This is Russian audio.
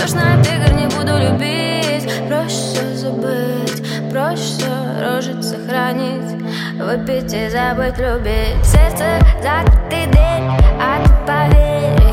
Воздушных игр не буду любить. Проще забыть, проще рожить сохранить, выпить и забыть любить. Сердце закрытый дверь, а ты поверь,